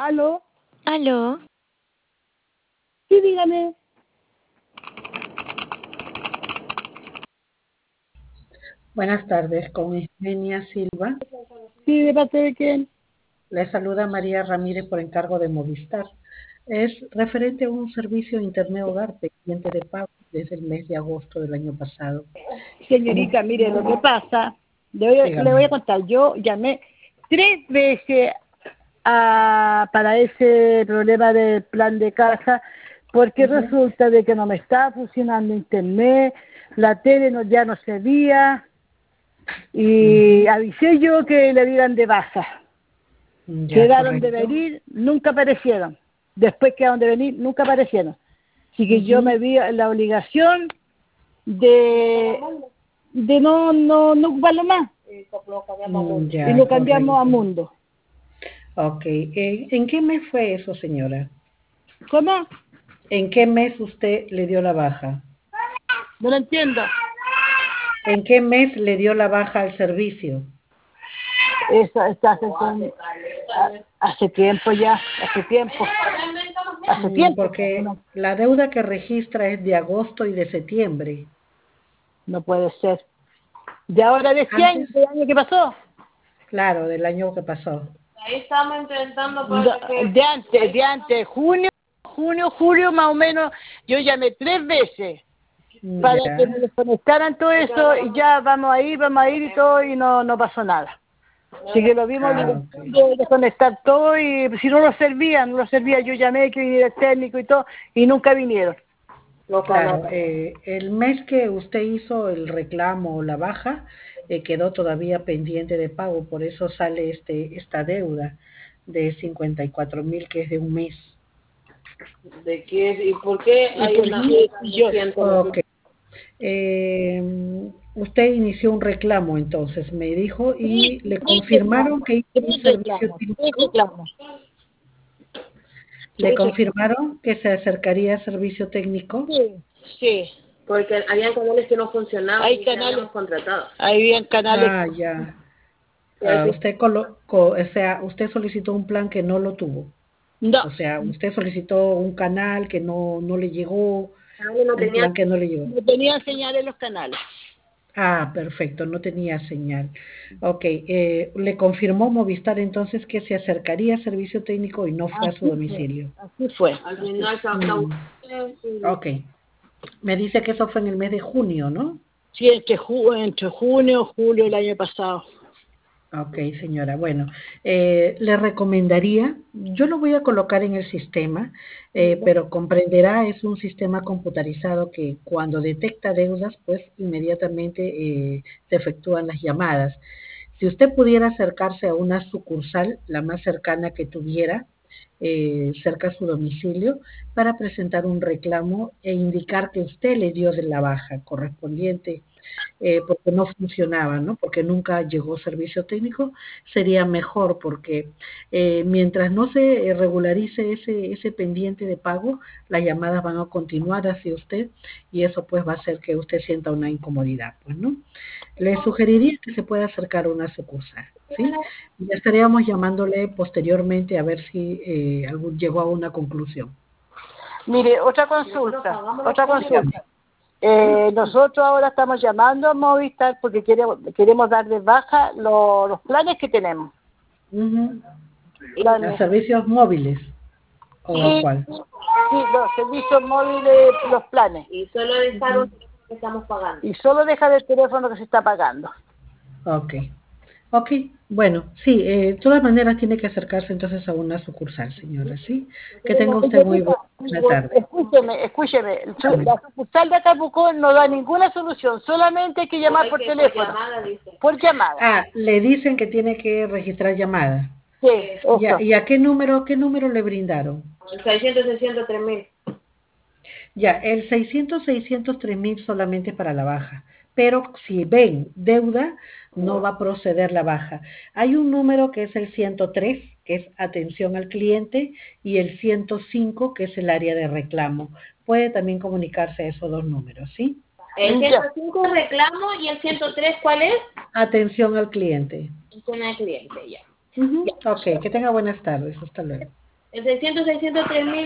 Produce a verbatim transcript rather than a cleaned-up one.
¿Aló? ¿Aló? Sí, dígame. Buenas tardes, con Eugenia Silva. Sí, ¿de parte de quién? Le saluda María Ramírez por encargo de Movistar. Es referente a un servicio de Internet Hogar pendiente de pago desde el mes de agosto del año pasado. Señorita, ¿Cómo? mire, lo que pasa, le voy a, le voy a Dígame. contar, yo llamé tres veces a, para ese problema del plan de casa, porque Ujú. resulta de que no me estaba funcionando internet, la tele no, ya no servía, y Ujú. avisé yo que le dieran de baja. Ya, Quedaron de correcto. venir, nunca aparecieron. Después quedaron de venir, nunca aparecieron. Así que yo Ujú. me vi en la obligación de, de no, no, no ocuparlo más. Mm, Y Ya, lo cambiamos a correcto. Mundo. Ok. Eh, ¿En qué mes fue eso, señora? ¿Cómo? ¿En qué mes usted le dio la baja? No lo entiendo. ¿En qué mes le dio la baja al servicio? Eso está hace, con- hace tiempo ya, hace tiempo. Hace Mm, tiempo. Porque No, la deuda que registra es de agosto y de septiembre. no puede ser. De ahora de este año, Antes, del año que pasó. claro, del año que pasó. Ahí estamos intentando No, para que... de antes, de antes, junio, junio, julio más o menos, yo llamé tres veces para que me Ya, desconectaran todo eso y ya vamos a ir, vamos a ir y todo y no, no pasó nada. Así que lo vimos ah, ok. de desconectar todo y si no lo servía, no lo servía, yo llamé que viniera el técnico y todo y nunca vinieron. Claro, eh, el mes que usted hizo el reclamo o la baja eh, quedó todavía pendiente de pago, por eso sale este esta deuda de cincuenta y cuatro mil que es de un mes. ¿De qué? ¿Y por qué Y hay por una mí, yo, Ok. Eh, usted inició un reclamo entonces, me dijo, tres, y le tres confirmaron reclamos, que hizo un tres servicio reclamos, tres técnico. reclamos, Le tres reclamos. confirmaron que se acercaría a servicio técnico. Sí, sí. Porque habían canales que no funcionaban Hay y que canales, habíamos contratado. hay bien canales. Ah, ya. Y al Ah, fin, usted colocó, o sea, usted solicitó un plan que no lo tuvo. No, O sea, usted solicitó un canal que no, no le llegó, canales no un tenían... plan que no le llegó. no tenía señal en los canales. Ah, perfecto, no tenía señal. Ok, eh, le confirmó Movistar entonces que se acercaría a servicio técnico y no fue a su Así fue, domicilio. así fue. Al final se acabó. Mm, ok, me dice que eso fue en el mes de junio, ¿no? Sí, entre, ju entre junio y julio del año pasado. Ok, señora. Bueno, eh, le recomendaría, yo lo voy a colocar en el sistema, eh, pero comprenderá, es un sistema computarizado que cuando detecta deudas, pues inmediatamente eh, se efectúan las llamadas. Si usted pudiera acercarse a una sucursal, la más cercana que tuviera, eh, cerca a su domicilio, para presentar un reclamo e indicar que usted le dio de la baja correspondiente eh, porque no funcionaba, ¿no? Porque nunca llegó servicio técnico, sería mejor porque eh, mientras no se eh, regularice ese, ese pendiente de pago, las llamadas van a continuar hacia usted y eso pues va a hacer que usted sienta una incomodidad, pues, ¿no? Le sugeriría que se pueda acercar a una sucursal, ¿sí? Ya estaríamos llamándole posteriormente a ver si eh, algún, llegó a una conclusión. Mire, otra consulta, otra Dígame. consulta. Eh, nosotros ahora estamos llamando a Movistar porque queremos, queremos dar de baja lo- los planes que tenemos. Ujú. ¿A Planes. servicios móviles o Sí, cuál? sí, los servicios móviles, los planes. Y solo dejar un Ujú. teléfono que estamos pagando. Y solo dejar el teléfono que se está pagando. Ok, ok, bueno, sí, eh, de todas maneras tiene que acercarse entonces a una sucursal, señora, ¿sí? Que tenga usted muy Señorita, buena tarde. escúcheme, escúcheme. Su- Dígame. La sucursal de Acapulco no da ninguna solución, solamente hay que llamar Hay por que por teléfono, llamada, dice. por llamada. Ah, le dicen que tiene que registrar llamada. Sí, Ya, eso. ¿y a qué número, qué número le brindaron? El seiscientos, seiscientos, tres mil. Ya, el seiscientos, seiscientos, tres mil solamente para la baja, pero si ven deuda, no va a proceder la baja. Hay un número que es el ciento tres, que es atención al cliente, y el ciento cinco, que es el área de reclamo. Puede también comunicarse a esos dos números, ¿sí? El Ya. ciento cinco reclamo y el ciento tres, ¿cuál es? Atención al cliente. Atención al cliente, ya. Ujú. Ok, que tenga buenas tardes. Hasta luego. El seiscientos, seiscientos, tres mil